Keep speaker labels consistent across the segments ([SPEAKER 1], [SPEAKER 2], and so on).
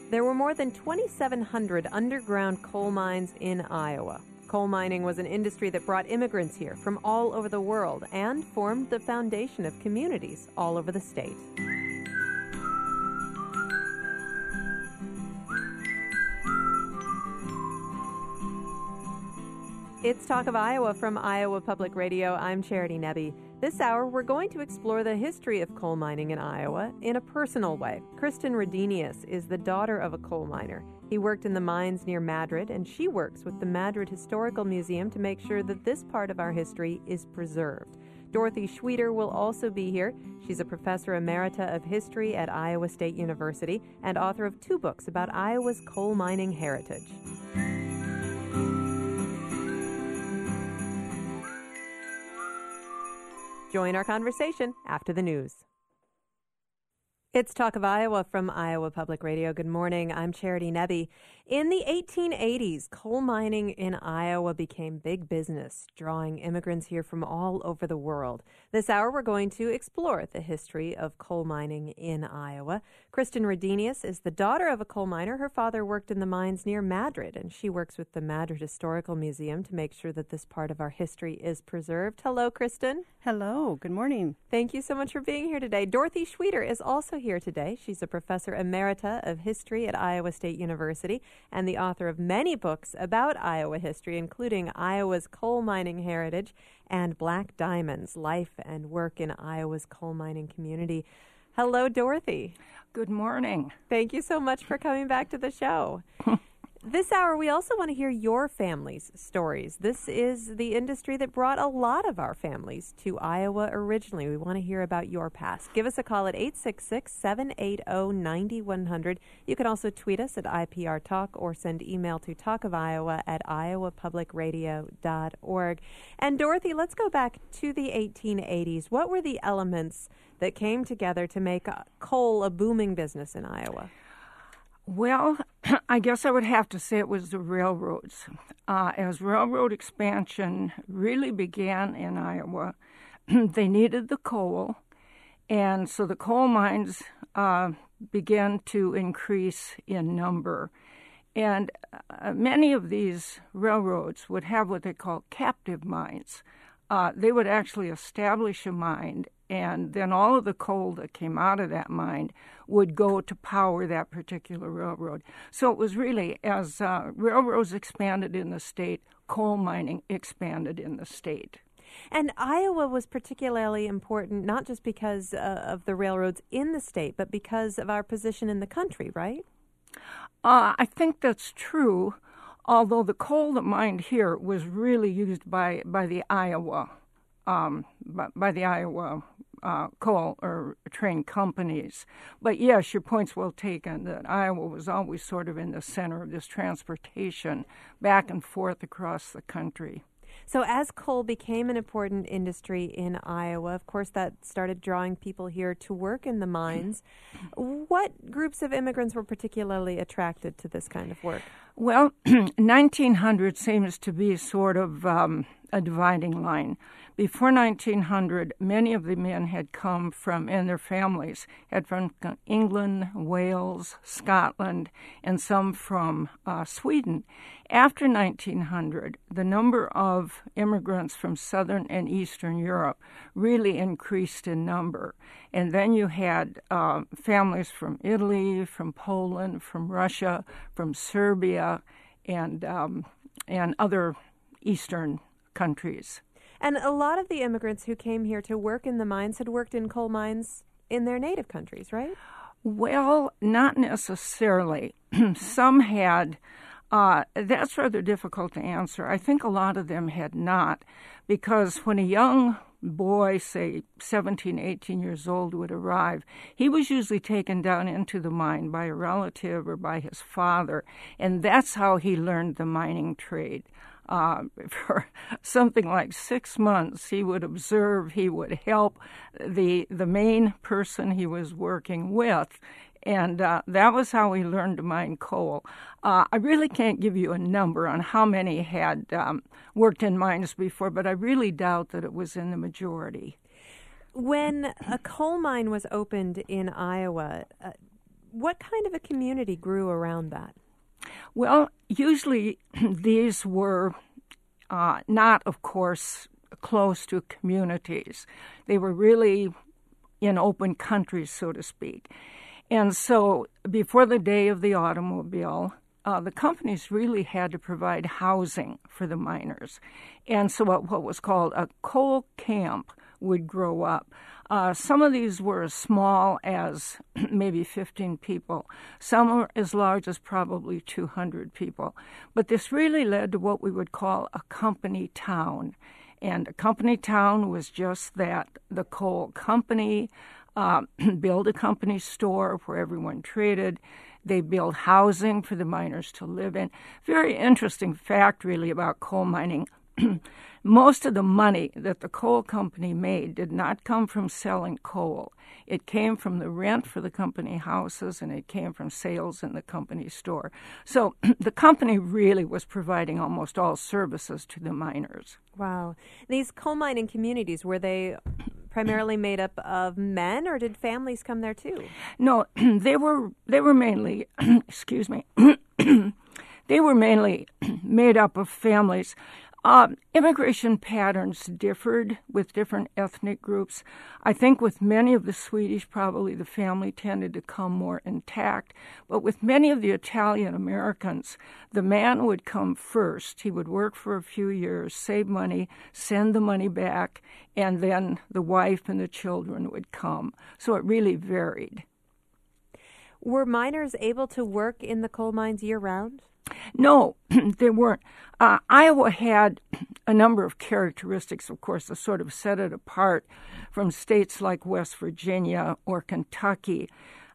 [SPEAKER 1] There were more than 2,700 underground coal mines in Iowa. Coal mining was an industry that brought immigrants here from all over the world and formed the foundation of communities all over the state. It's Talk of Iowa from Iowa Public Radio. I'm Charity Nebbe. This hour, we're going to explore the history of coal mining in Iowa in a personal way. Kristen Rodenius is the daughter of a coal miner. He worked in the mines near Madrid, and she works with the Madrid Historical Museum to make sure that this part of our history is preserved. Dorothy Schweter will also be here. She's a professor emerita of history at Iowa State University and author of 2 books about Iowa's coal mining heritage. Join our conversation after the news. It's Talk of Iowa from Iowa Public Radio. Good morning. I'm Charity Nebbe. In the 1880s, coal mining in Iowa became big business, drawing immigrants here from all over the world. This hour, we're going to explore the history of coal mining in Iowa. Kristen Rodenius is the daughter of a coal miner. Her father worked in the mines near Madrid, and she works with the Madrid Historical Museum to make sure that this part of our history is preserved. Hello, Kristen.
[SPEAKER 2] Hello. Good morning.
[SPEAKER 1] Thank you so much for being here today. Dorothy Schweter is also here today. She's a professor emerita of history at Iowa State University and the author of many books about Iowa history, including Iowa's Coal Mining Heritage and Black Diamonds, Life and Work in Iowa's Coal Mining Community. Hello, Dorothy.
[SPEAKER 3] Good morning.
[SPEAKER 1] Thank you so much for coming back to the show. This hour, we also want to hear your family's stories. This is the industry that brought a lot of our families to Iowa originally. We want to hear about your past. Give us a call at 866-780-9100. You can also tweet us at IPR Talk or send email to talkofiowa@iowapublicradio.org. And Dorothy, let's go back to the 1880s. What were the elements that came together to make coal a booming business in Iowa?
[SPEAKER 3] Well, I guess I would have to say it was the railroads. As railroad expansion really began in Iowa, they needed the coal, and so the coal mines began to increase in number. And many of these railroads would have what they call captive mines. They would actually establish a mine, and then all of the coal that came out of that mine would go to power that particular railroad. So it was really, as railroads expanded in the state, coal mining expanded in the state.
[SPEAKER 1] And Iowa was particularly important, not just because of the railroads in the state, but because of our position in the country, right?
[SPEAKER 3] I think that's true, although the coal that mined here was really used by the Iowa coal or train companies. But yes, your point's well taken that Iowa was always sort of in the center of this transportation back and forth across the country.
[SPEAKER 1] So as coal became an important industry in Iowa, of course, that started drawing people here to work in the mines. What groups of immigrants were particularly attracted to this kind of work?
[SPEAKER 3] Well, 1900 seems to be sort of a dividing line. Before 1900, many of the men had come from, and their families had from England, Wales, Scotland, and some from Sweden. After 1900, the number of immigrants from Southern and Eastern Europe really increased in number. And then you had families from Italy, from Poland, from Russia, from Serbia, and other Eastern countries.
[SPEAKER 1] And a lot of the immigrants who came here to work in the mines had worked in coal mines in their native countries, right?
[SPEAKER 3] Well, not necessarily. Some had. That's rather difficult to answer. I think a lot of them had not, because when a young boy, say 17, 18 years old, would arrive, he was usually taken down into the mine by a relative or by his father, and that's how he learned the mining trade. For something like 6 months, he would observe, he would help the main person he was working with, and that was how he learned to mine coal. I really can't give you a number on how many had worked in mines before, but I really doubt that it was in the majority.
[SPEAKER 1] When a coal mine was opened in Iowa, what kind of a community grew around that?
[SPEAKER 3] Well, usually these were not, of course, close to communities. They were really in open country, so to speak. And so before the day of the automobile, the companies really had to provide housing for the miners. And so what was called a coal camp would grow up. Some of these were as small as maybe 15 people. Some were as large as probably 200 people. But this really led to what we would call a company town. And a company town was just that. The coal company built a company store where everyone traded. They built housing for the miners to live in. Very interesting fact, really, about coal mining. Most of the money that the coal company made did not come from selling coal. It came from the rent for the company houses, and it came from sales in the company store. So the company really was providing almost all services to the miners.
[SPEAKER 1] Wow. These coal mining communities, were they primarily made up of men, or did families come there too?
[SPEAKER 3] No, they were mainly, excuse me, they were mainly made up of families. Immigration patterns differed with different ethnic groups. I think with many of the Swedish, probably the family tended to come more intact. But with many of the Italian Americans, the man would come first. He would work for a few years, save money, send the money back, and then the wife and the children would come. So it really varied.
[SPEAKER 1] Were miners able to work in the coal mines year-round?
[SPEAKER 3] No, they weren't. Iowa had a number of characteristics, of course, that sort of set it apart from states like West Virginia or Kentucky.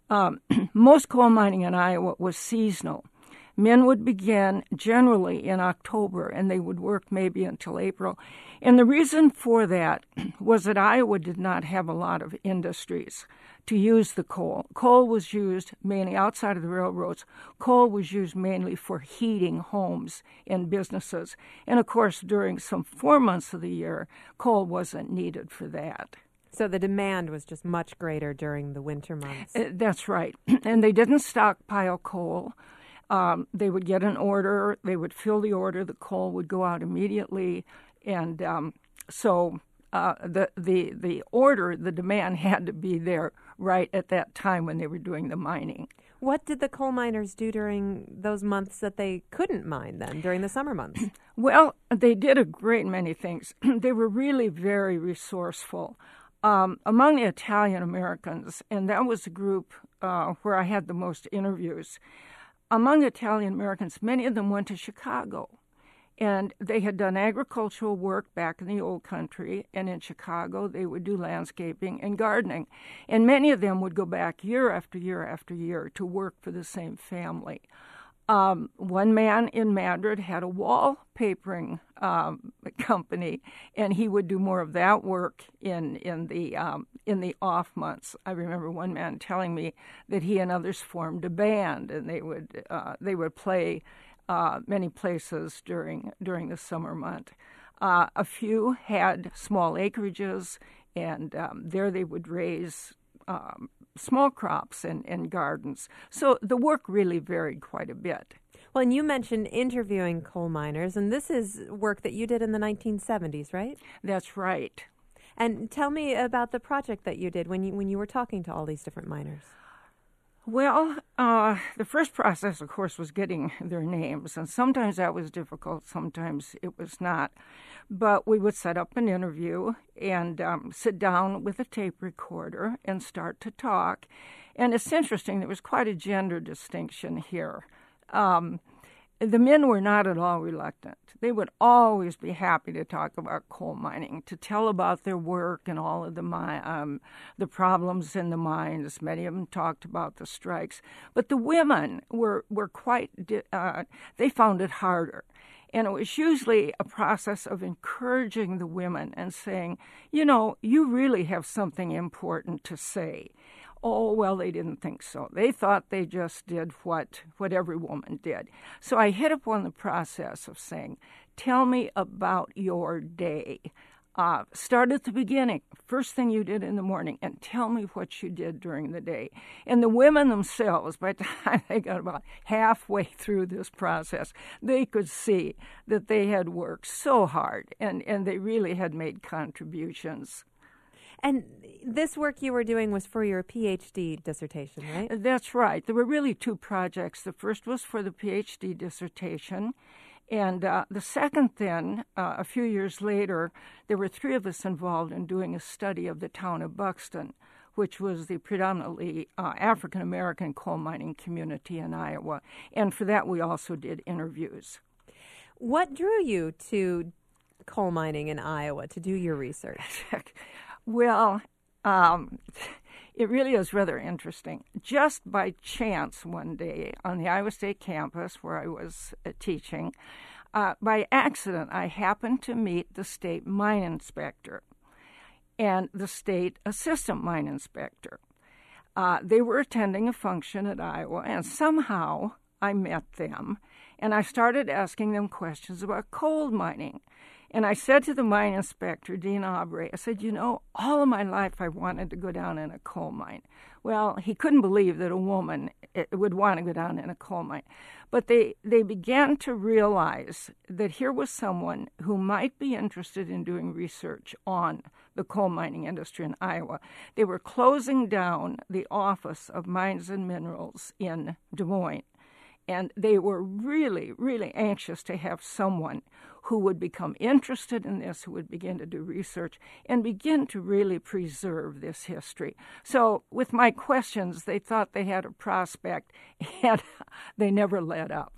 [SPEAKER 3] Most coal mining in Iowa was seasonal. Men would begin generally in October, and they would work maybe until April. And the reason for that was that Iowa did not have a lot of industries to use the coal. Coal was used mainly outside of the railroads. Coal was used mainly for heating homes and businesses. And, of course, during some 4 months of the year, coal wasn't needed for that.
[SPEAKER 1] So the demand was just much greater during the winter months.
[SPEAKER 3] That's right. And they didn't stockpile coal. They would get an order. They would fill the order. The coal would go out immediately. And so the order, the demand had to be there right at that time when they were doing the mining.
[SPEAKER 1] What did the coal miners do during those months that they couldn't mine then, during the summer months?
[SPEAKER 3] Well, they did a great many things. They were really very resourceful. Among the Italian Americans, and that was the group where I had the most interviews, among Italian Americans, many of them went to Chicago. And they had done agricultural work back in the old country, and in Chicago they would do landscaping and gardening. And many of them would go back year after year after year to work for the same family. One man in Madrid had a wallpapering company, and he would do more of that work in the off months. I remember one man telling me that he and others formed a band, and they would play many places during the summer month. A few had small acreages, and there they would raise small crops and gardens. So the work really varied quite a bit.
[SPEAKER 1] Well, and you mentioned interviewing coal miners, and this is work that you did in the 1970s, right?
[SPEAKER 3] That's right.
[SPEAKER 1] And tell me about the project that you did when you were talking to all these different miners.
[SPEAKER 3] Well, the first process, of course, was getting their names, and sometimes that was difficult, sometimes it was not. But we would set up an interview and sit down with a tape recorder and start to talk. And it's interesting, there was quite a gender distinction here. The men were not at all reluctant. They would always be happy to talk about coal mining, to tell about their work and all of the problems in the mines. Many of them talked about the strikes. But the women were quite, they found it harder. And it was usually a process of encouraging the women and saying, you really have something important to say. Oh, well, they didn't think so. They thought they just did what every woman did. So I hit upon the process of saying, tell me about your day. Start at the beginning, first thing you did in the morning, and tell me what you did during the day. And the women themselves, by the time they got about halfway through this process, they could see that they had worked so hard and they really had made contributions.
[SPEAKER 1] And this work you were doing was for your PhD dissertation, right?
[SPEAKER 3] That's right. There were really two projects. The first was for the PhD dissertation. And the second then, a few years later, there were three of us involved in doing a study of the town of Buxton, which was the predominantly African-American coal mining community in Iowa. And for that, we also did interviews.
[SPEAKER 1] What drew you to coal mining in Iowa to do your research?
[SPEAKER 3] Well, it really is rather interesting. Just by chance one day on the Iowa State campus where I was teaching, by accident I happened to meet the state mine inspector and the state assistant mine inspector. They were attending a function at Iowa, and somehow I met them, and I started asking them questions about coal mining. And I said to the mine inspector, Dean Aubrey, I said, all of my life I wanted to go down in a coal mine. Well, he couldn't believe that a woman would want to go down in a coal mine. But they began to realize that here was someone who might be interested in doing research on the coal mining industry in Iowa. They were closing down the Office of Mines and Minerals in Des Moines. And they were really, really anxious to have someone who would become interested in this, who would begin to do research and begin to really preserve this history. So with my questions, they thought they had a prospect, and they never let up.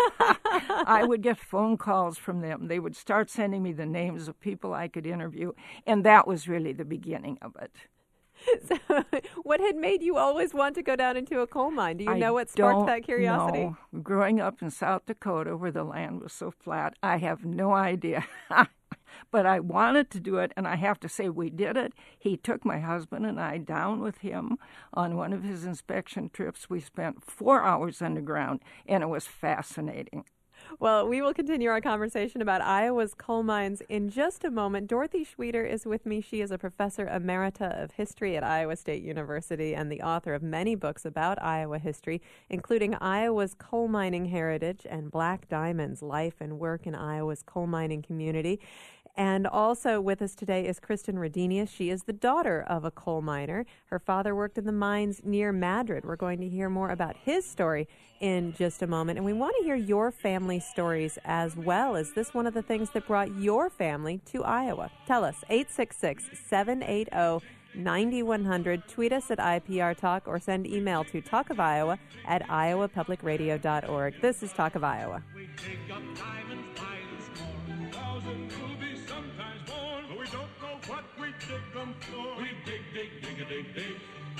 [SPEAKER 3] I would get phone calls from them. They would start sending me the names of people I could interview, and that was really the beginning of it.
[SPEAKER 1] So, what had made you always want to go down into a coal mine? Do you know what sparked that curiosity?
[SPEAKER 3] No. Growing up in South Dakota where the land was so flat, I have no idea. But I wanted to do it, and I have to say we did it. He took my husband and I down with him on one of his inspection trips. We spent 4 hours underground, and it was fascinating.
[SPEAKER 1] Well, we will continue our conversation about Iowa's coal mines in just a moment. Dorothy Schweter is with me. She is a professor emerita of history at Iowa State University and the author of many books about Iowa history, including Iowa's Coal Mining Heritage and Black Diamonds, Life and Work in Iowa's Coal Mining Community. And also with us today is Kristen Rodenius. She is the daughter of a coal miner. Her father worked in the mines near Madrid. We're going to hear more about his story in just a moment. And we want to hear your family stories as well. Is this one of the things that brought your family to Iowa? Tell us, 866-780-9100. Tweet us at IPR Talk or send email to talkofiowa@iowapublicradio.org. This is Talk of Iowa. We dig up diamonds by the score. 1,000 rubies, sometimes more, but we don't know what we dig them for. We dig, dig, dig, dig, dig.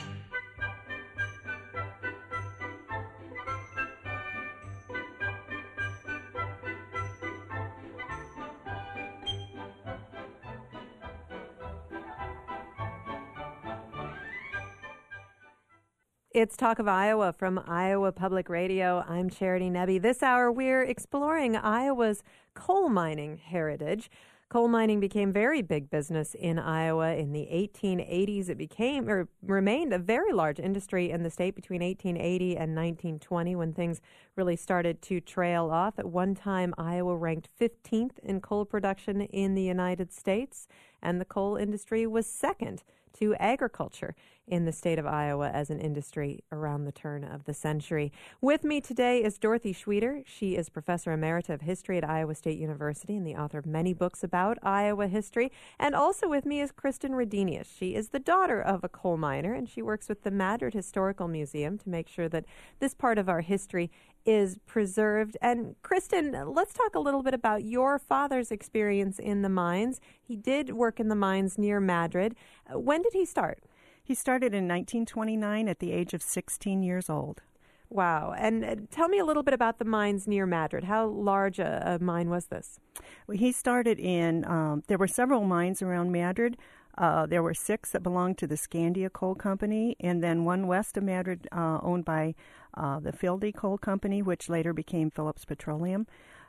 [SPEAKER 1] It's Talk of Iowa from Iowa Public Radio. I'm Charity Nebbe. This hour, we're exploring Iowa's coal mining heritage. Coal mining became very big business in Iowa in the 1880s. It remained a very large industry in the state between 1880 and 1920 when things really started to trail off. At one time, Iowa ranked 15th in coal production in the United States, and the coal industry was second to agriculture in the state of Iowa as an industry around the turn of the century. With me today is Dorothy Schweter. She is Professor Emerita of History at Iowa State University and the author of many books about Iowa history. And also with me is Kristen Rodenius. She is the daughter of a coal miner, and she works with the Madrid Historical Museum to make sure that this part of our history is preserved. And Kristen, let's talk a little bit about your father's experience in the mines. He did work in the mines near Madrid. When did he start?
[SPEAKER 2] He started in 1929 at the age of 16 years old.
[SPEAKER 1] Wow. And tell me a little bit about the mines near Madrid. How large a mine was this?
[SPEAKER 2] Well, he started in, there were several mines around Madrid. There were 6 that belonged to the Scandia Coal Company, and then one west of Madrid owned by the Fieldy Coal Company, which later became Phillips Petroleum.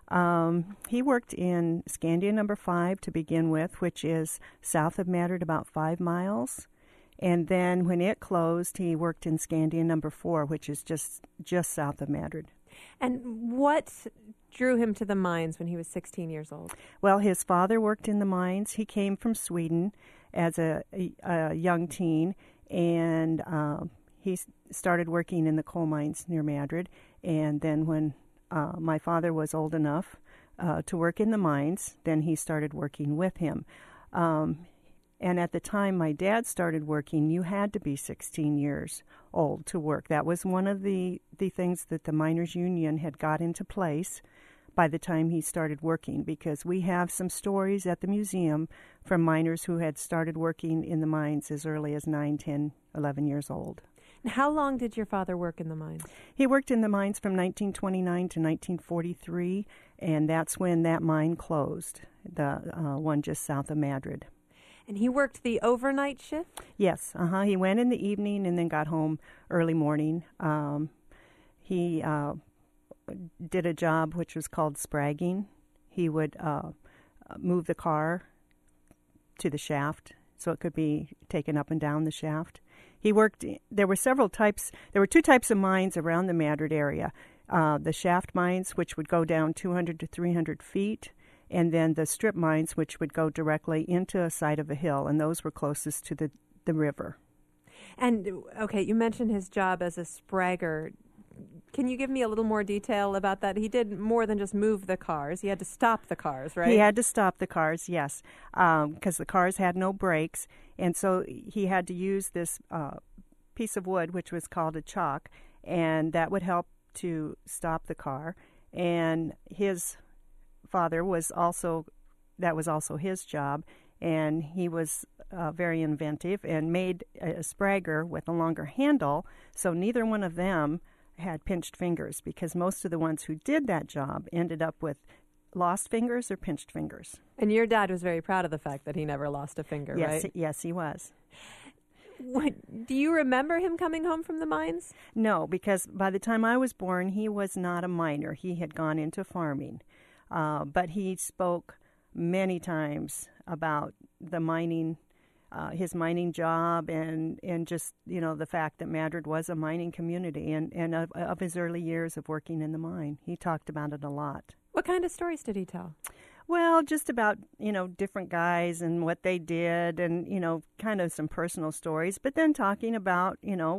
[SPEAKER 2] He worked in Scandia number 5 to begin with, which is south of Madrid about 5 miles. And then when it closed, he worked in Scandia number 4, which is just south of Madrid.
[SPEAKER 1] And what drew him to the mines when he was 16 years old?
[SPEAKER 2] Well, his father worked in the mines. He came from Sweden as a young teen, and he started working in the coal mines near Madrid. And then when my father was old enough to work in the mines, then he started working with him. And at the time my dad started working, you had to be 16 years old to work. That was one of the things that the miners' union had got into place by the time he started working, because we have some stories at the museum from miners who had started working in the mines as early as 9, 10, 11 years old.
[SPEAKER 1] And how long did your father work in the mines?
[SPEAKER 2] He worked in the mines from 1929 to 1943, and that's when that mine closed, the one just south of Madrid.
[SPEAKER 1] And he worked the overnight shift?
[SPEAKER 2] Yes, he went in the evening and then got home early morning. He did a job which was called spragging. He would move the car to the shaft so it could be taken up and down the shaft. He worked, there were 2 types of mines around the Madrid area. The shaft mines, which would go down 200 to 300 feet, and then the strip mines, which would go directly into a side of a hill, and those were closest to the river.
[SPEAKER 1] And, okay, you mentioned his job as a spragger. Can you give me a little more detail about that? He did more than just move the cars. He had to stop the cars, right?
[SPEAKER 2] He had to stop the cars, yes, because the cars had no brakes, and so he had to use this piece of wood, which was called a chock, and that would help to stop the car. And his father was also his job, and he was very inventive and made a spragger with a longer handle, so neither one of them had pinched fingers, because most of the ones who did that job ended up with lost fingers or pinched fingers.
[SPEAKER 1] And your dad was very proud of the fact that he never lost a finger,
[SPEAKER 2] yes,
[SPEAKER 1] right?
[SPEAKER 2] Yes, he was.
[SPEAKER 1] Do you remember him coming home from the mines?
[SPEAKER 2] No, because by the time I was born, he was not a miner. He had gone into farming. But he spoke many times about the mining, his mining job, and just, the fact that Madrid was a mining community, and of his early years of working in the mine. He talked about it a lot.
[SPEAKER 1] What kind of stories did he tell?
[SPEAKER 2] Well, just about, different guys and what they did, and, kind of some personal stories, but then talking about,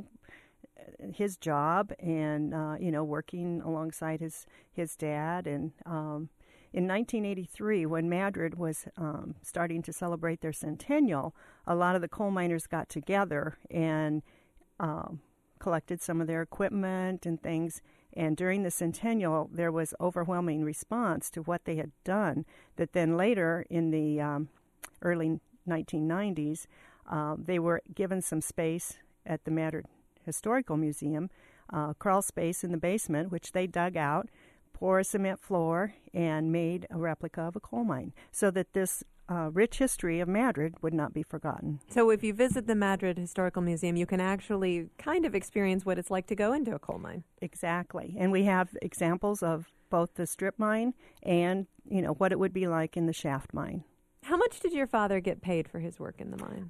[SPEAKER 2] his job and, working alongside his dad. And in 1983, when Madrid was starting to celebrate their centennial, a lot of the coal miners got together and collected some of their equipment and things. And during the centennial, there was overwhelming response to what they had done, that then later in the early 1990s, they were given some space at the Madrid Historical Museum, crawl space in the basement, which they dug out, pour a cement floor, and made a replica of a coal mine, so that this rich history of Madrid would not be forgotten.
[SPEAKER 1] So if you visit the Madrid Historical Museum, you can actually kind of experience what it's like to go into a coal mine.
[SPEAKER 2] Exactly. And we have examples of both the strip mine and, what it would be like in the shaft mine.
[SPEAKER 1] How much did your father get paid for his work in the mine?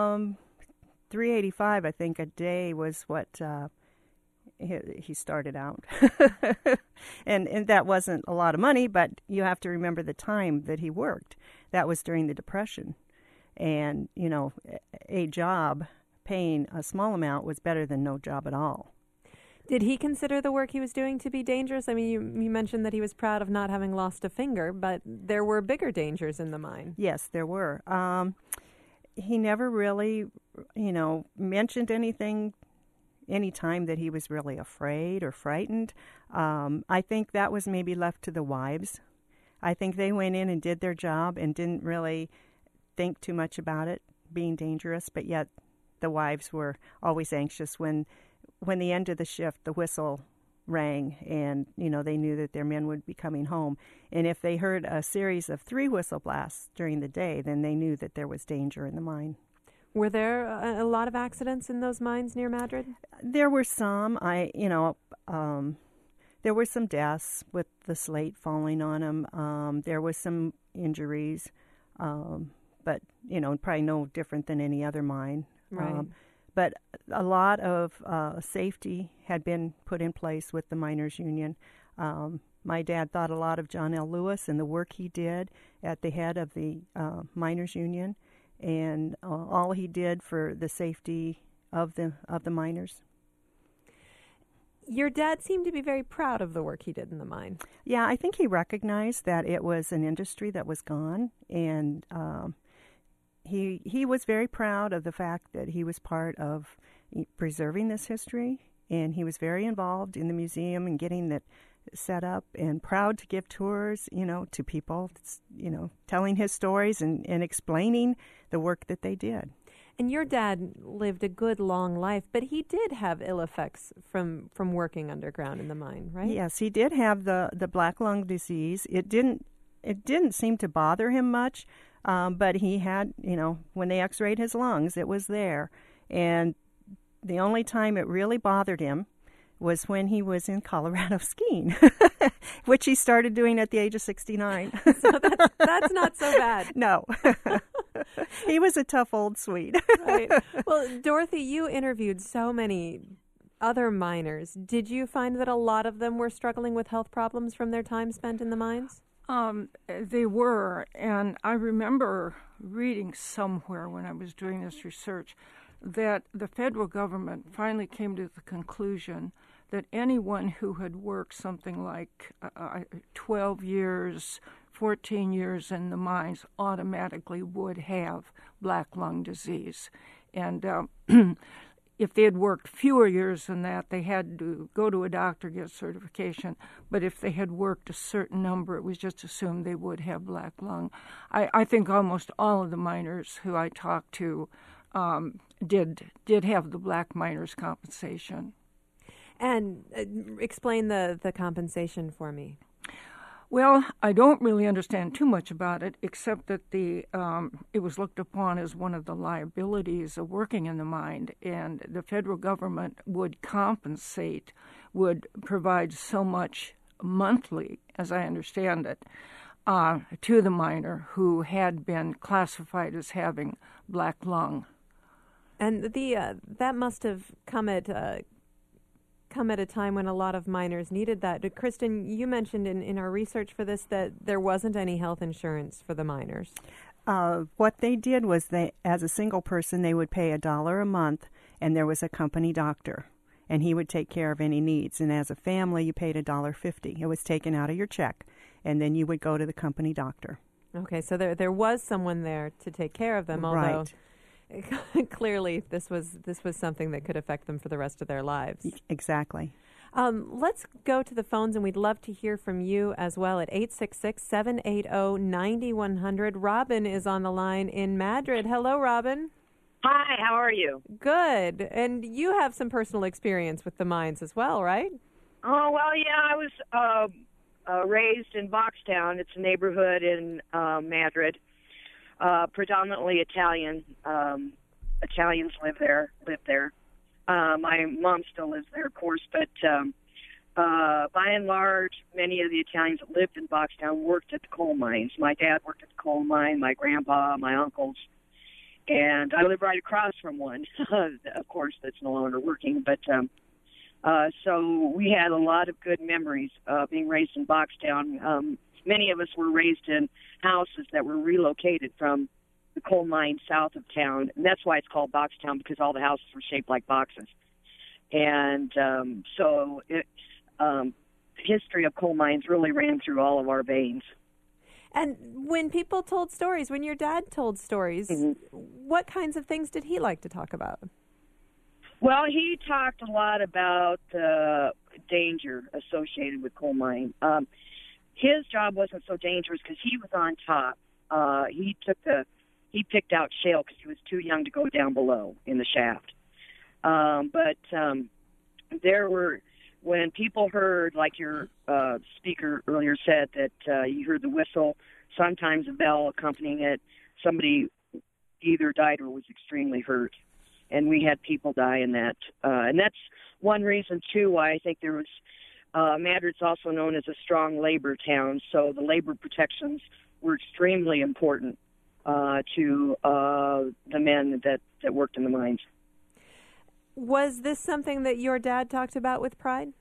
[SPEAKER 2] $3.85, I think, a day was what he started out. and that wasn't a lot of money, but you have to remember the time that he worked. That was during the Depression. And, a job paying a small amount was better than no job at all.
[SPEAKER 1] Did he consider the work he was doing to be dangerous? I mean, you mentioned that he was proud of not having lost a finger, but there were bigger dangers in the mine.
[SPEAKER 2] Yes, there were. He never really, mentioned anything, any time that he was really afraid or frightened. I think that was maybe left to the wives. I think they went in and did their job and didn't really think too much about it being dangerous, but yet the wives were always anxious when the end of the shift, the whistle rang, and, they knew that their men would be coming home. And if they heard a series of 3 whistle blasts during the day, then they knew that there was danger in the mine.
[SPEAKER 1] Were there a lot of accidents in those mines near Madrid?
[SPEAKER 2] There were some. there were some deaths with the slate falling on them. There was some injuries, but, probably no different than any other mine.
[SPEAKER 1] Right.
[SPEAKER 2] But a lot of safety had been put in place with the miners' union. My dad thought a lot of John L. Lewis and the work he did at the head of the miners' union, and all he did for the safety of the miners.
[SPEAKER 1] Your dad seemed to be very proud of the work he did in the mine.
[SPEAKER 2] Yeah, I think he recognized that it was an industry that was gone, and he was very proud of the fact that he was part of preserving this history, and he was very involved in the museum and getting it set up, and proud to give tours, to people, telling his stories and explaining the work that they did.
[SPEAKER 1] And your dad lived a good long life, but he did have ill effects from working underground in the mine, right?
[SPEAKER 2] Yes, he did have the black lung disease. It didn't seem to bother him much, but he had, when they x-rayed his lungs, it was there. And the only time it really bothered him was when he was in Colorado skiing, which he started doing at the age of 69.
[SPEAKER 1] So that's not so bad.
[SPEAKER 2] No. He was a tough old Swede.
[SPEAKER 1] Right. Well, Dorothy, you interviewed so many other miners. Did you find that a lot of them were struggling with health problems from their time spent in the mines?
[SPEAKER 3] They were, and I remember reading somewhere when I was doing this research that the federal government finally came to the conclusion that anyone who had worked something like 12 years, 14 years in the mines automatically would have black lung disease. And if they had worked fewer years than that, they had to go to a doctor, get certification. But if they had worked a certain number, it was just assumed they would have black lung. I think almost all of the miners who I talked to did have the black miners' compensation.
[SPEAKER 1] And explain the compensation for me.
[SPEAKER 3] Well, I don't really understand too much about it, except that it was looked upon as one of the liabilities of working in the mine, and the federal government would provide so much monthly, as I understand it, to the miner who had been classified as having black lung.
[SPEAKER 1] And that must have come at a time when a lot of miners needed that. Kristen, you mentioned in our research for this that there wasn't any health insurance for the miners.
[SPEAKER 2] What they did was as a single person, they would pay $1 a month, and there was a company doctor, and he would take care of any needs. And as a family, you paid $1.50. It was taken out of your check, and then you would go to the company doctor.
[SPEAKER 1] Okay, so there was someone there to take care of them, although
[SPEAKER 2] right.
[SPEAKER 1] Clearly this was something that could affect them for the rest of their lives.
[SPEAKER 2] Exactly.
[SPEAKER 1] Let's go to the phones, and we'd love to hear from you as well at 866-780-9100. Robin is on the line in Madrid. Hello, Robin.
[SPEAKER 4] Hi, how are you?
[SPEAKER 1] Good. And you have some personal experience with the mines as well, right?
[SPEAKER 4] Oh, well, yeah, I was raised in Boxtown. It's a neighborhood in Madrid. Predominantly Italian. Italians live there. My mom still lives there, of course, but by and large, many of the Italians that lived in Boxtown worked at the coal mines. My dad worked at the coal mine, my grandpa, my uncles, and I live right across from one, of course, that's no longer working, but so we had a lot of good memories being raised in Boxtown. Many of us were raised in houses that were relocated from the coal mine south of town, and that's why it's called Boxtown, because all the houses were shaped like boxes. And so history of coal mines really ran through all of our veins.
[SPEAKER 1] And when people told stories, when your dad told stories,
[SPEAKER 4] mm-hmm.
[SPEAKER 1] What kinds of things did he like to talk about?
[SPEAKER 4] Well, he talked a lot about the danger associated with coal mining. His job wasn't so dangerous because he was on top. He picked out shale because he was too young to go down below in the shaft. But when people heard, like your speaker earlier said, that you heard the whistle, sometimes a bell accompanying it, somebody either died or was extremely hurt. And we had people die in that. And that's one reason, too, why I think there was Madrid's also known as a strong labor town, so the labor protections were extremely important to the men that worked in the mines.
[SPEAKER 1] Was this something that your dad talked about with pride?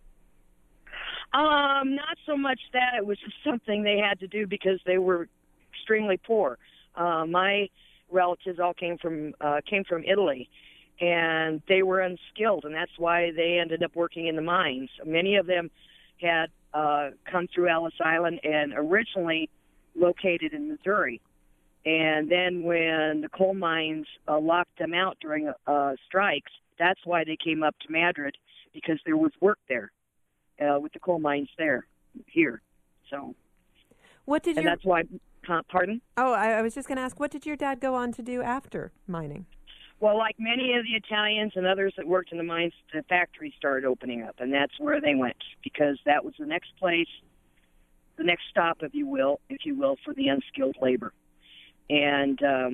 [SPEAKER 4] Not so much that. It was just something they had to do because they were extremely poor. My relatives all came from Italy, and they were unskilled, and that's why they ended up working in the mines. Many of them had come through Ellis Island and originally located in Missouri. And then when the coal mines locked them out during strikes, that's why they came up to Madrid, because there was work there with the coal mines here. So, that's why. Pardon?
[SPEAKER 1] Oh, I was just going to ask, what did your dad go on to do after mining?
[SPEAKER 4] Well, like many of the Italians and others that worked in the mines, the factories started opening up, and that's where they went, because that was the next place, the next stop, if you will, for the unskilled labor. And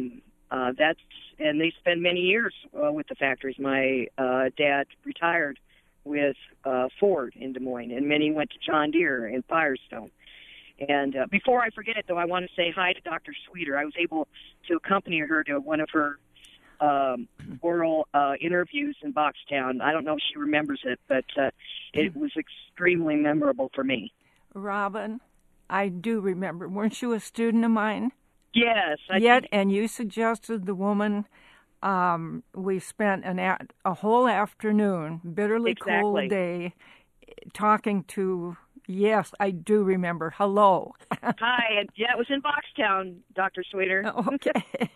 [SPEAKER 4] they spent many years with the factories. My dad retired with Ford in Des Moines, and many went to John Deere in Firestone. And before I forget it, though, I want to say hi to Dr. Sweeter. I was able to accompany her to one of her oral interviews in Boxtown. I don't know if she remembers it, but it was extremely memorable for me.
[SPEAKER 3] Robin, I do remember. Weren't you a student of mine?
[SPEAKER 4] Yes.
[SPEAKER 3] And you suggested the woman. We spent a whole afternoon, bitterly cold day, talking to. Yes, I do remember. Hello.
[SPEAKER 4] Hi. Yeah, it was in Boxtown, Dr. Sweeter.
[SPEAKER 3] Okay.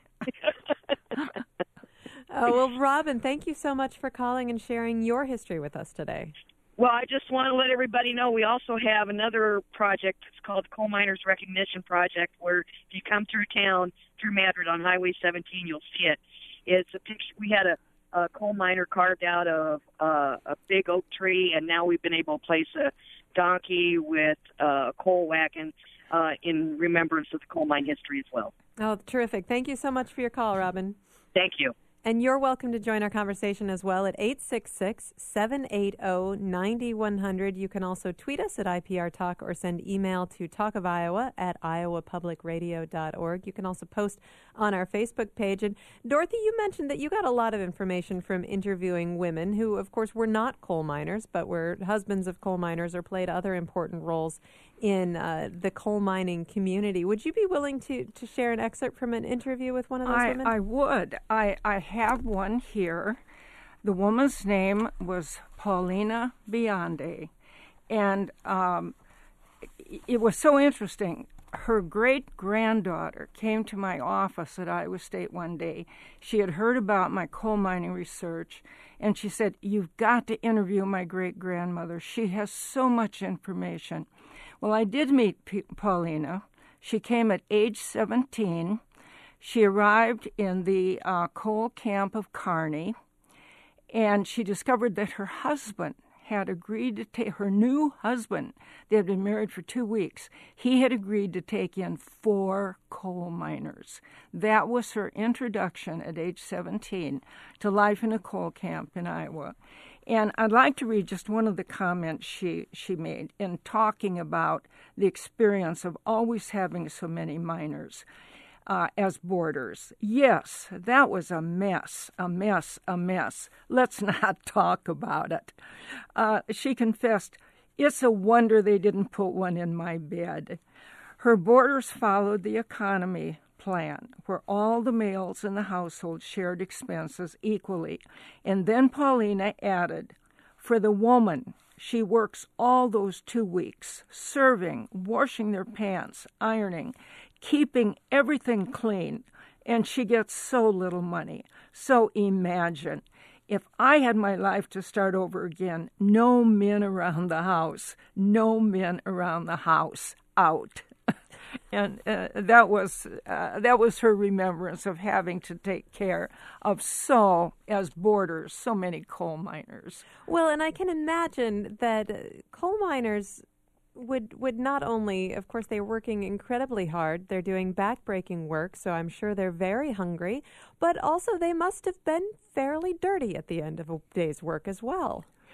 [SPEAKER 1] Well, Robin, thank you so much for calling and sharing your history with us today.
[SPEAKER 4] Well, I just want to let everybody know we also have another project. It's called Coal Miners Recognition Project, where if you come through town, through Madrid on Highway 17, you'll see it. It's a picture. We had a coal miner carved out of a big oak tree, and now we've been able to place a donkey with a coal wagon in remembrance of the coal mine history as well.
[SPEAKER 1] Oh, terrific. Thank you so much for your call, Robin.
[SPEAKER 4] Thank you.
[SPEAKER 1] And you're welcome to join our conversation as well at 866-780-9100. You can also tweet us at IPR Talk or send email to talkofiowa@iowapublicradio.org. You can also post on our Facebook page. And Dorothy, you mentioned that you got a lot of information from interviewing women who, of course, were not coal miners, but were husbands of coal miners or played other important roles in the coal mining community. Would you be willing to share an excerpt from an interview with one of those women?
[SPEAKER 3] I would. I have one here. The woman's name was Paulina Biondi, and it was so interesting. Her great-granddaughter came to my office at Iowa State one day. She had heard about my coal mining research, and she said, "You've got to interview my great-grandmother. She has so much information." Well, I did meet Paulina. She came at age 17. She arrived in the coal camp of Kearney, and she discovered that her husband had agreed to take, her new husband, they had been married for 2 weeks, he had agreed to take in 4 coal miners. That was her introduction at age 17 to life in a coal camp in Iowa. And I'd like to read just one of the comments she made in talking about the experience of always having so many miners as boarders. "Yes, that was a mess, a mess, a mess. Let's not talk about it." She confessed, "It's a wonder they didn't put one in my bed." Her boarders followed the economy plan, where all the males in the household shared expenses equally. And then Paulina added, "For the woman, she works all those 2 weeks, serving, washing their pants, ironing, keeping everything clean, and she gets so little money." So imagine, if I had my life to start over again, no men around the house, out. And that was her remembrance of having to take care of as boarders, so many coal miners.
[SPEAKER 1] Well, and I can imagine that coal miners would not only, of course, they're working incredibly hard, they're doing backbreaking work, so I'm sure they're very hungry, but also they must have been fairly dirty at the end of a day's work as well.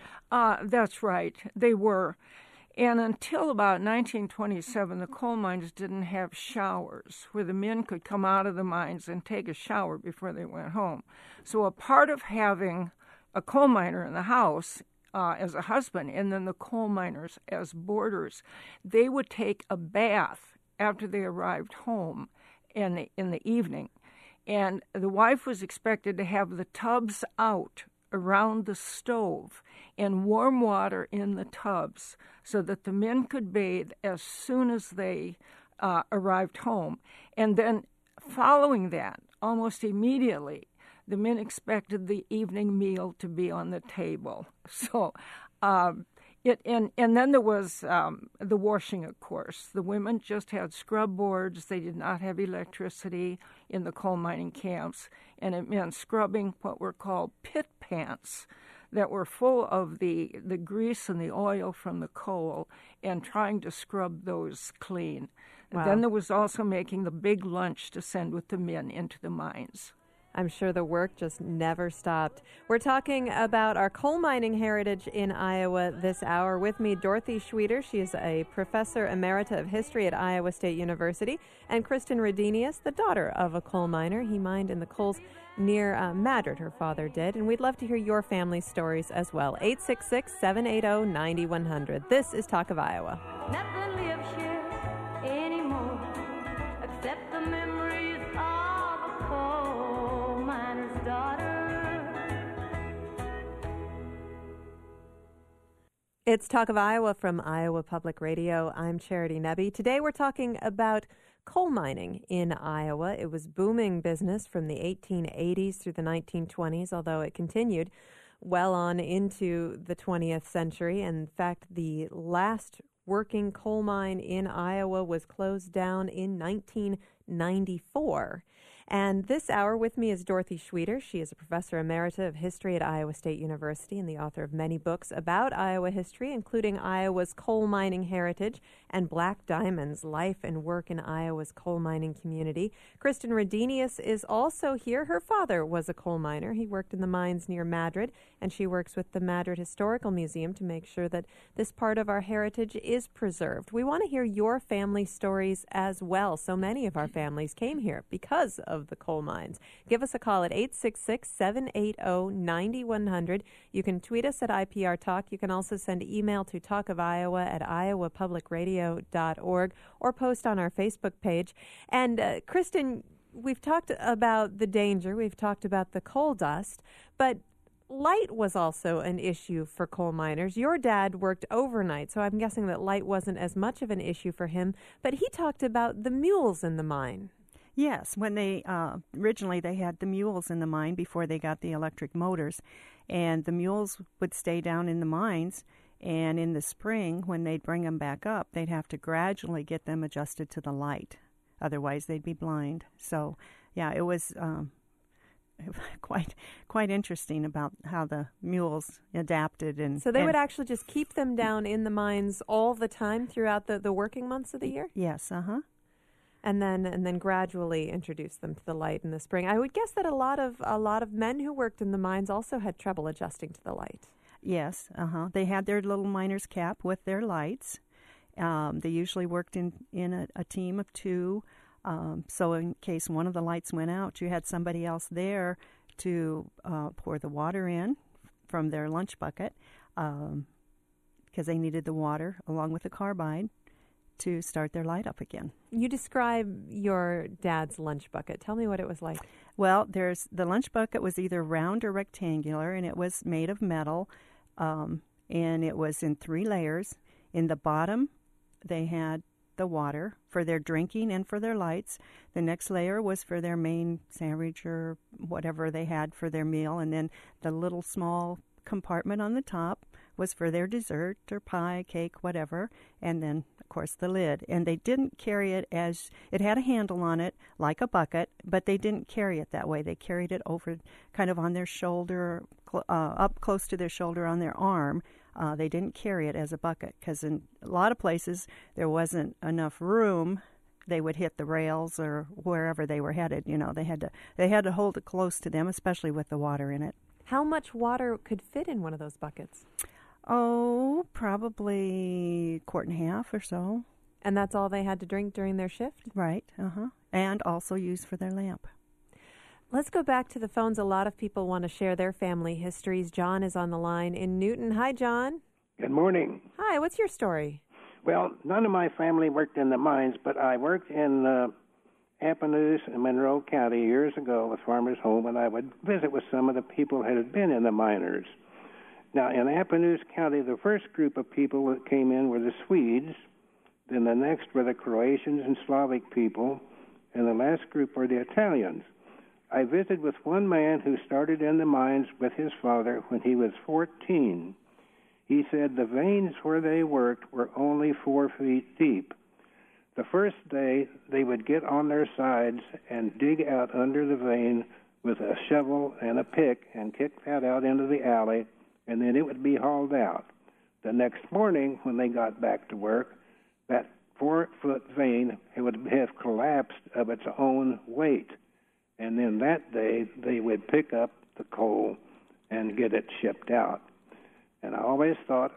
[SPEAKER 3] That's right. They were. And until about 1927, the coal mines didn't have showers where the men could come out of the mines and take a shower before they went home. So a part of having a coal miner in the house as a husband and then the coal miners as boarders, they would take a bath after they arrived home in the evening. And the wife was expected to have the tubs out around the stove and warm water in the tubs so that the men could bathe as soon as they arrived home. And then following that, almost immediately, the men expected the evening meal to be on the table. So and then there was the washing, of course. The women just had scrub boards. They did not have electricity in the coal mining camps, and it meant scrubbing what were called pit pants that were full of the grease and the oil from the coal and trying to scrub those clean. Wow. And then there was also making the big lunch to send with the men into the mines.
[SPEAKER 1] I'm sure the work just never stopped. We're talking about our coal mining heritage in Iowa this hour. With me, Dorothy Schweter. She is a professor emerita of history at Iowa State University. And Kristen Rodenius, the daughter of a coal miner. He mined in the coals near Madrid, her father did. And we'd love to hear your family stories as well. 866-780-9100. This is Talk of Iowa.
[SPEAKER 5] Nothing lives here anymore except the memories of a coal miner's daughter.
[SPEAKER 1] It's Talk of Iowa from Iowa Public Radio. I'm Charity Nebbe. Today we're talking about coal mining in Iowa. It was booming business from the 1880s through the 1920s, although it continued well on into the 20th century. In fact, the last working coal mine in Iowa was closed down in 1994. And this hour with me is Dorothy Schweter. She is a professor emerita of history at Iowa State University and the author of many books about Iowa history, including Iowa's coal mining heritage and Black Diamond's life and work in Iowa's coal mining community. Kristen Rodenius is also here. Her father was a coal miner. He worked in the mines near Madrid, and she works with the Madrid Historical Museum to make sure that this part of our heritage is preserved. We want to hear your family stories as well. So many of our families came here because of the coal mines. Give us a call at 866-780-9100. You can tweet us at IPR Talk. You can also send email to talkofiowa@iowapublicradio.org or post on our Facebook page. And Kristen, we've talked about the danger. We've talked about the coal dust, but light was also an issue for coal miners. Your dad worked overnight, so I'm guessing that light wasn't as much of an issue for him, but he talked about the mules in the mine.
[SPEAKER 2] Yes, when they originally they had the mules in the mine before they got the electric motors, and the mules would stay down in the mines, and in the spring when they'd bring them back up, they'd have to gradually get them adjusted to the light. Otherwise, they'd be blind. So, yeah, it was quite interesting about how the mules adapted. And
[SPEAKER 1] so they would actually just keep them down in the mines all the time throughout the working months of the year?
[SPEAKER 2] Yes,
[SPEAKER 1] And then gradually introduce them to the light in the spring. I would guess that a lot of men who worked in the mines also had trouble adjusting to the light.
[SPEAKER 2] Yes, They had their little miner's cap with their lights. They usually worked in a team of two. So in case one of the lights went out, you had somebody else there to pour the water in from their lunch bucket because they needed the water along with the carbide to start their light up again.
[SPEAKER 1] You describe your dad's lunch bucket. Tell me what it was like.
[SPEAKER 2] Well, the lunch bucket was either round or rectangular, and it was made of metal, and it was in 3 layers. In the bottom, they had the water for their drinking and for their lights. The next layer was for their main sandwich or whatever they had for their meal, and then the little small compartment on the top was for their dessert or pie, cake, whatever, and then, of course, the lid. And they didn't carry it as, it had a handle on it, like a bucket, but they didn't carry it that way. They carried it over kind of on their shoulder, up close to their shoulder on their arm. They didn't carry it as a bucket because in a lot of places there wasn't enough room. They would hit the rails or wherever they were headed. You know, they had to hold it close to them, especially with the water in it.
[SPEAKER 1] How much water could fit in one of those buckets?
[SPEAKER 2] Oh, probably quart and a half or so.
[SPEAKER 1] And that's all they had to drink during their shift?
[SPEAKER 2] Right, and also use for their lamp.
[SPEAKER 1] Let's go back to the phones. A lot of people want to share their family histories. John is on the line in Newton. Hi, John.
[SPEAKER 6] Good morning.
[SPEAKER 1] Hi, what's your story?
[SPEAKER 6] Well, none of my family worked in the mines, but I worked in Appanoose and Monroe County years ago with Farmers Home, and I would visit with some of the people that had been in the miners. Now, in Appanoose County, the first group of people that came in were the Swedes, then the next were the Croatians and Slavic people, and the last group were the Italians. I visited with one man who started in the mines with his father when he was 14. He said the veins where they worked were only 4 feet deep. The first day, they would get on their sides and dig out under the vein with a shovel and a pick and kick that out into the alley, and then it would be hauled out. The next morning, when they got back to work, that 4-foot vein would have collapsed of its own weight. And then that day, they would pick up the coal and get it shipped out. And I always thought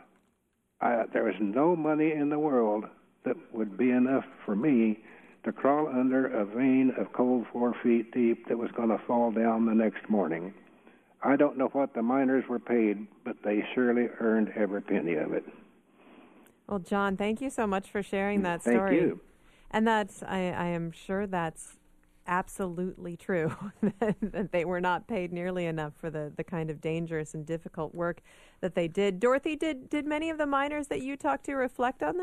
[SPEAKER 6] there was no money in the world that would be enough for me to crawl under a vein of coal 4 feet deep that was going to fall down the next morning. I don't know what the miners were paid, but they surely earned every penny of it.
[SPEAKER 1] Well, John, thank you so much for sharing that story.
[SPEAKER 6] Thank you.
[SPEAKER 1] And that's, I am sure that's absolutely true, that they were not paid nearly enough for the kind of dangerous and difficult work that they did. Dorothy, did many of the miners that you talked to reflect on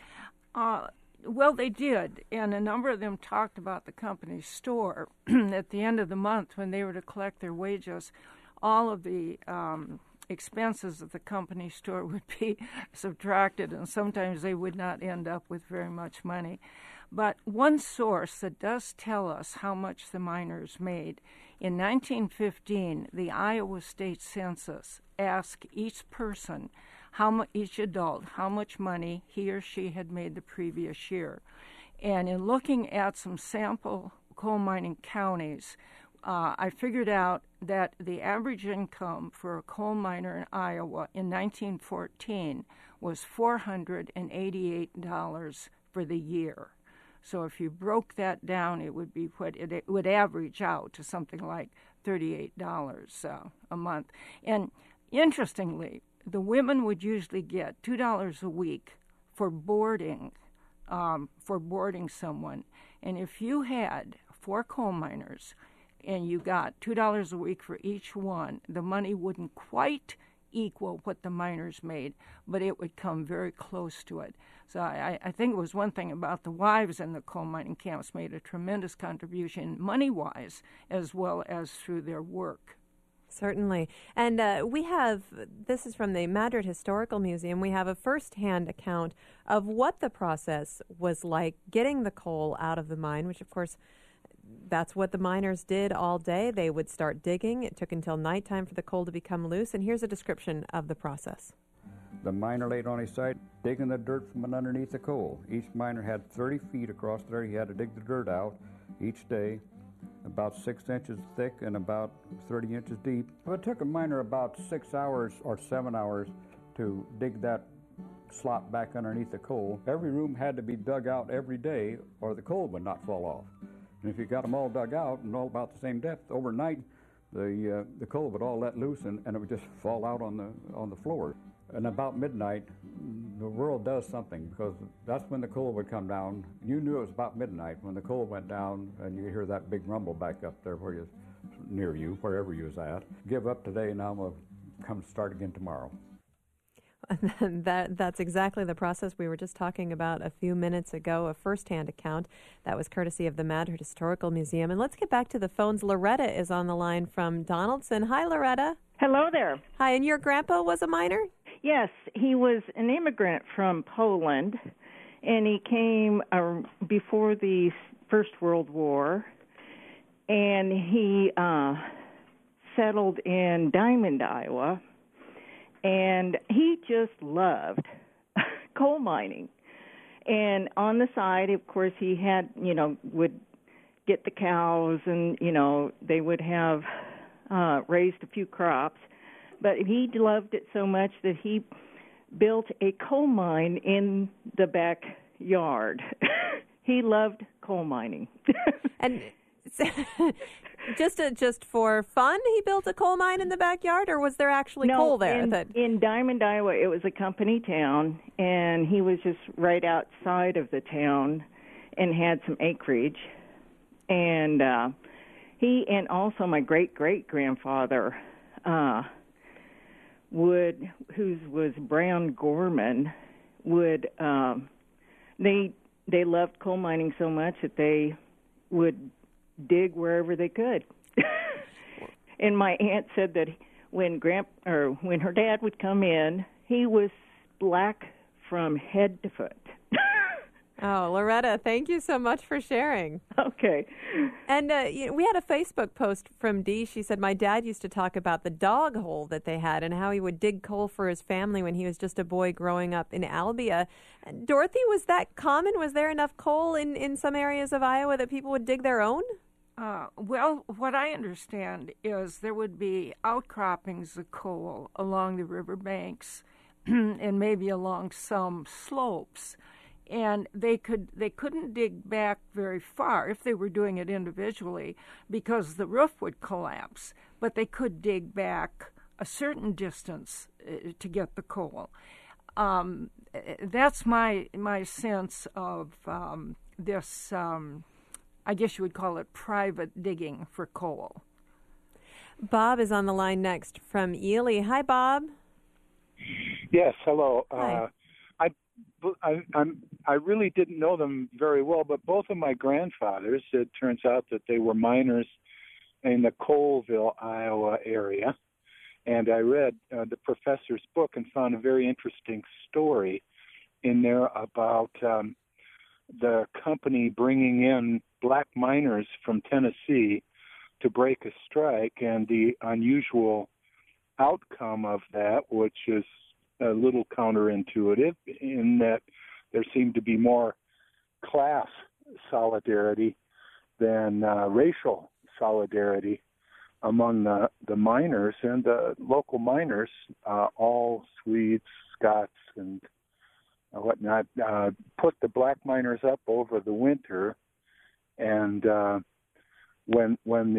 [SPEAKER 1] that?
[SPEAKER 3] Well, they did, and a number of them talked about the company store. At the end of the month, when they were to collect their wages, all of the expenses of the company store would be subtracted, and sometimes they would not end up with very much money. But one source that does tell us how much the miners made, in 1915, the Iowa State Census asked each person, each adult, how much money he or she had made the previous year. And in looking at some sample coal mining counties, I figured out that the average income for a coal miner in Iowa in 1914 was $488 for the year. So if you broke that down, it would be it would average out to something like $38 a month. And interestingly, the women would usually get $2 a week for boarding someone. And if you had 4 coal miners and you got $2 a week for each one, the money wouldn't quite equal what the miners made, but it would come very close to it. So I think it was one thing about the wives in the coal mining camps made a tremendous contribution money-wise as well as through their work.
[SPEAKER 1] Certainly. And this is from the Madrid Historical Museum, we have a first-hand account of what the process was like getting the coal out of the mine, which, of course, that's what the miners did all day. They would start digging. It took until nighttime for the coal to become loose. And here's a description of the process.
[SPEAKER 7] The miner laid on his side, digging the dirt from underneath the coal. Each miner had 30 feet across there. He had to dig the dirt out each day, about 6 inches thick and about 30 inches deep. It took a miner about 6 hours or 7 hours to dig that slot back underneath the coal. Every room had to be dug out every day or the coal would not fall off. And if you got them all dug out and all about the same depth, overnight the coal would all let loose and it would just fall out on the floor. And about midnight, the world does something because that's when the coal would come down. You knew it was about midnight when the coal went down and you hear that big rumble back up there near you, wherever you was at. Give up today, now we'll come start again tomorrow.
[SPEAKER 1] That's exactly the process we were just talking about a few minutes ago, a first-hand account. That was courtesy of the Madrid Historical Museum. And let's get back to the phones. Loretta is on the line from Donaldson. Hi, Loretta.
[SPEAKER 8] Hello there.
[SPEAKER 1] Hi, and your grandpa was a miner?
[SPEAKER 8] Yes, he was an immigrant from Poland, and he came before the First World War, and he settled in Diamond, Iowa. And he just loved coal mining. And on the side, of course, he had, would get the cows and, they would have raised a few crops. But he loved it so much that he built a coal mine in the backyard. He loved coal mining.
[SPEAKER 1] And just for fun, he built a coal mine in the backyard, or was there actually coal there?
[SPEAKER 8] In Diamond, Iowa, it was a company town, and he was just right outside of the town and had some acreage. And he and also my great-great-grandfather who was Brown Gorman, they loved coal mining so much that they would dig wherever they could. And my aunt said that when her dad would come in, he was black from head to foot.
[SPEAKER 1] Oh, Loretta, thank you so much for sharing.
[SPEAKER 8] Okay.
[SPEAKER 1] And we had a Facebook post from Dee. She said, my dad used to talk about the dog hole that they had and how he would dig coal for his family when he was just a boy growing up in Albia. Dorothy, was that common? Was there enough coal in some areas of Iowa that people would dig their own?
[SPEAKER 3] Well, what I understand is there would be outcroppings of coal along the riverbanks and maybe along some slopes. And they couldn't dig back very far if they were doing it individually because the roof would collapse. But they could dig back a certain distance to get the coal. That's my sense of this. I guess you would call it private digging for coal.
[SPEAKER 1] Bob is on the line next from Ely. Hi, Bob.
[SPEAKER 9] Yes, hello.
[SPEAKER 1] Hi.
[SPEAKER 9] I really didn't know them very well, but both of my grandfathers, it turns out that they were miners in the Colville, Iowa area. And I read the professor's book and found a very interesting story in there about the company bringing in black miners from Tennessee to break a strike, and the unusual outcome of that, which is a little counterintuitive in that there seemed to be more class solidarity than racial solidarity among the miners, and the local miners, all Swedes, Scots, and whatnot, put the black miners up over the winter, and in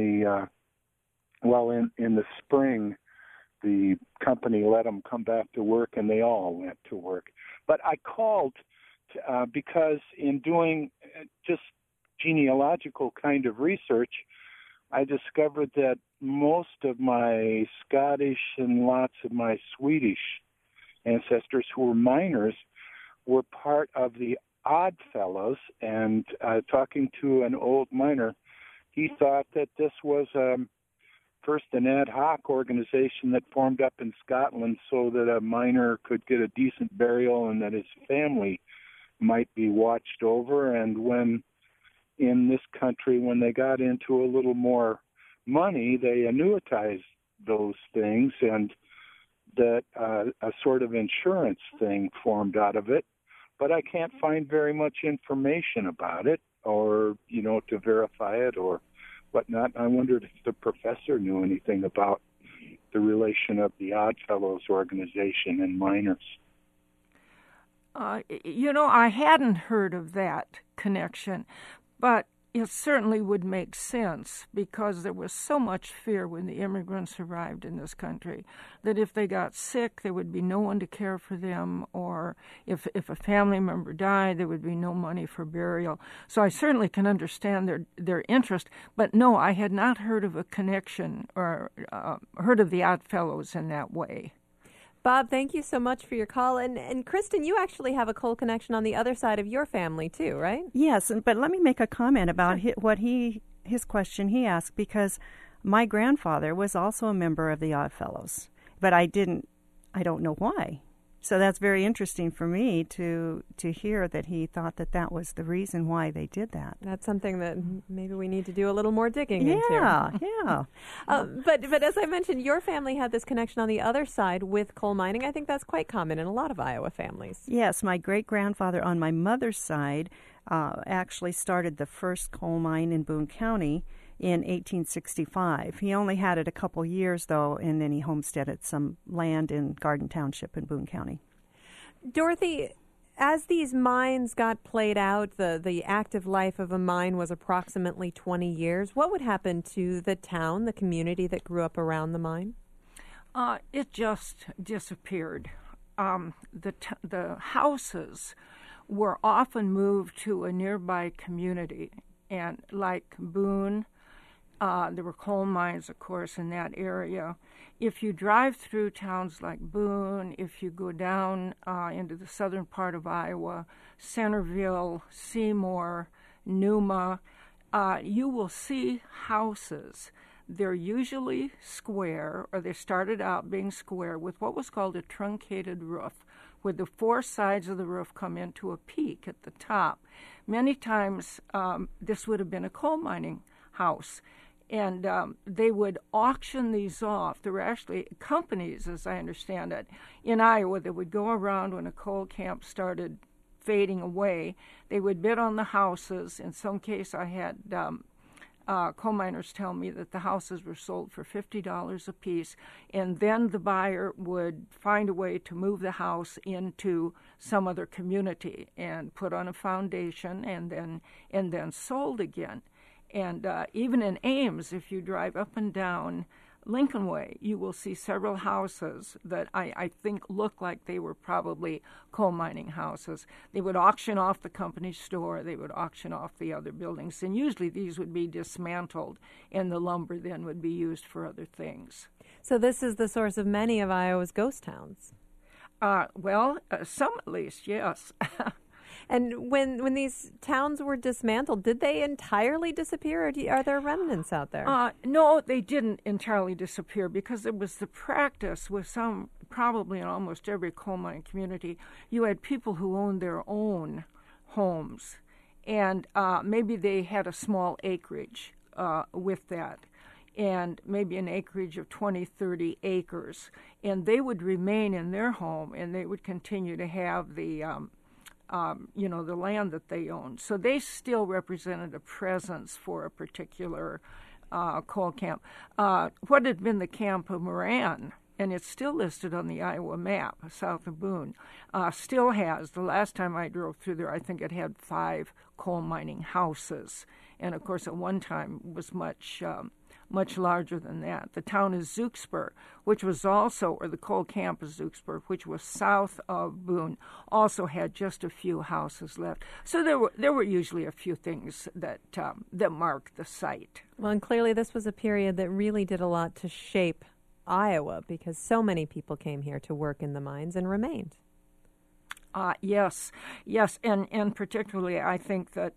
[SPEAKER 9] the spring, the company let them come back to work, and they all went to work. But I called because in doing just genealogical kind of research, I discovered that most of my Scottish and lots of my Swedish ancestors who were miners were part of the Odd Fellows. And talking to an old miner, he thought that this was first an ad hoc organization that formed up in Scotland so that a miner could get a decent burial and that his family might be watched over. And when in this country, when they got into a little more money, they annuitized those things, and that a sort of insurance thing formed out of it. But I can't find very much information about it, or, to verify it or whatnot. I wondered if the professor knew anything about the relation of the Odd Fellows organization and miners.
[SPEAKER 3] I hadn't heard of that connection, but it certainly would make sense because there was so much fear when the immigrants arrived in this country that if they got sick, there would be no one to care for them, or if a family member died, there would be no money for burial. So I certainly can understand their interest, but no, I had not heard of a connection or heard of the Odd Fellows in that way.
[SPEAKER 1] Bob, thank you so much for your call. And Kristen, you actually have a coal connection on the other side of your family too, right?
[SPEAKER 2] Yes, but let me make a comment about his question he asked, because my grandfather was also a member of the Odd Fellows, but I don't know why. So that's very interesting for me to hear that he thought that was the reason why they did that.
[SPEAKER 1] That's something that maybe we need to do a little more digging into.
[SPEAKER 2] Yeah.
[SPEAKER 1] But as I mentioned, your family had this connection on the other side with coal mining. I think that's quite common in a lot of Iowa families.
[SPEAKER 2] Yes, my great-grandfather on my mother's side actually started the first coal mine in Boone County in 1865. He only had it a couple years, though, and then he homesteaded some land in Garden Township in Boone County.
[SPEAKER 1] Dorothy, as these mines got played out, the active life of a mine was approximately 20 years. What would happen to the town, the community that grew up around the mine?
[SPEAKER 3] It just disappeared. The houses were often moved to a nearby community, and like Boone, there were coal mines, of course, in that area. If you drive through towns like Boone, if you go down into the southern part of Iowa, Centerville, Seymour, Numa, you will see houses. They're usually square, or they started out being square with what was called a truncated roof, where the four sides of the roof come into a peak at the top. Many times this would have been a coal mining house. And they would auction these off. There were actually companies, as I understand it, in Iowa that would go around when a coal camp started fading away. They would bid on the houses. In some case, I had coal miners tell me that the houses were sold for $50 a piece, and then the buyer would find a way to move the house into some other community and put on a foundation and then sold again. And even in Ames, if you drive up and down Lincoln Way, you will see several houses that I think look like they were probably coal mining houses. They would auction off the company store. They would auction off the other buildings. And usually these would be dismantled, and the lumber then would be used for other things.
[SPEAKER 1] So this is the source of many of Iowa's ghost towns.
[SPEAKER 3] Some at least, yes.
[SPEAKER 1] And when these towns were dismantled, did they entirely disappear, or are there remnants out there?
[SPEAKER 3] No, they didn't entirely disappear, because it was the practice with some, probably in almost every coal mine community. You had people who owned their own homes, and maybe they had a small acreage with that, and maybe an acreage of 20, 30 acres. And they would remain in their home, and they would continue to have the land that they owned. So they still represented a presence for a particular coal camp. What had been the camp of Moran, and it's still listed on the Iowa map, south of Boone, still has. The last time I drove through there, I think it had 5 coal mining houses. And, of course, at one time was much larger than that. The town of Zeuxper, which was also, or the coal camp of Zeuxper, which was south of Boone, also had just a few houses left. So there were usually a few things that marked the site.
[SPEAKER 1] Well, and clearly this was a period that really did a lot to shape Iowa, because so many people came here to work in the mines and remained.
[SPEAKER 3] Yes, and particularly I think that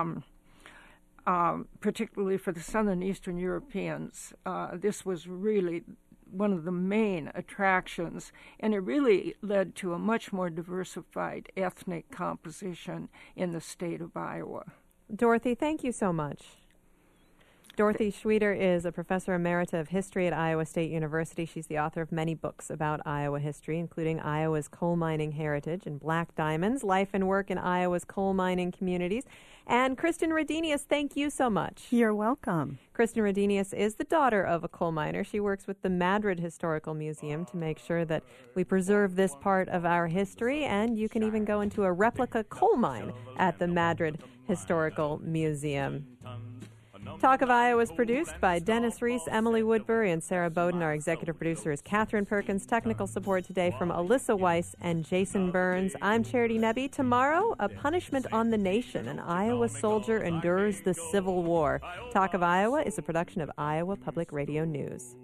[SPEAKER 3] particularly for the Southern Eastern Europeans, this was really one of the main attractions, and it really led to a much more diversified ethnic composition in the state of Iowa.
[SPEAKER 1] Dorothy, thank you so much. Dorothy Schweder is a professor emerita of history at Iowa State University. She's the author of many books about Iowa history, including Iowa's Coal Mining Heritage and Black Diamonds, Life and Work in Iowa's Coal Mining Communities. And Kristen Rodenius, thank you so much.
[SPEAKER 2] You're welcome.
[SPEAKER 1] Kristen Rodenius is the daughter of a coal miner. She works with the Madrid Historical Museum to make sure that we preserve this part of our history, and you can even go into a replica coal mine at the Madrid Historical Museum. Talk of Iowa is produced by Dennis Reese, Emily Woodbury, and Sarah Bowden. Our executive producer is Catherine Perkins. Technical support today from Alyssa Weiss and Jason Burns. I'm Charity Nebbe. Tomorrow, A Punishment on the Nation. An Iowa soldier endures the Civil War. Talk of Iowa is a production of Iowa Public Radio News.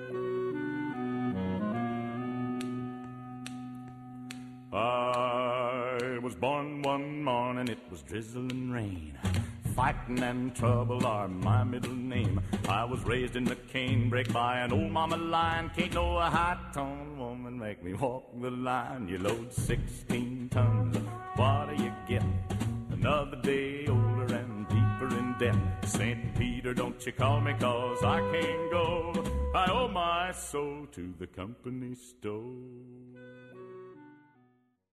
[SPEAKER 10] I was born one morning, it was drizzling rain. Fighting and trouble are my middle name. I was raised in the canebrake by an old mama lion. Can't no high-tone woman make me walk the line. You load 16 tons, what do you get? Another day older and deeper in debt. St. Peter, don't you call me, 'cause I can't go. I owe my soul to the company store.